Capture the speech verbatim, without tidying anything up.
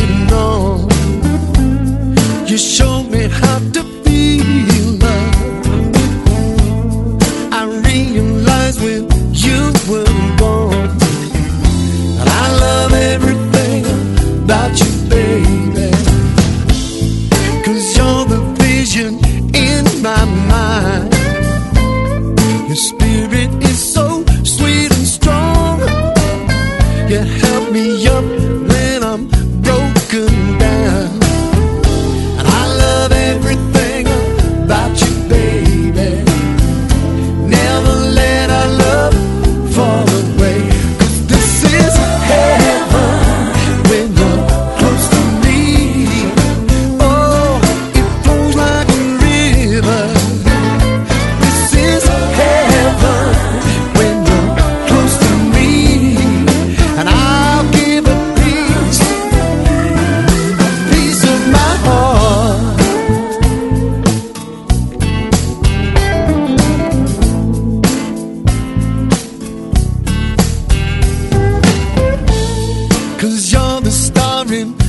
waiting on. You showed me how to feel love. I realized when you were gone that I love everything about you, baby. 'Cause you're the vision in my mind. Your spirit is so sweet and strong. You help me up when I'm broken down. And I love everything about you, baby. Never let our love fall away. 'Cause this is heaven when you're close to me. Oh, it flows like a river. This is heaven when you're close to me. And I'll give a piece, a piece of my heart. 'Cause you're the star in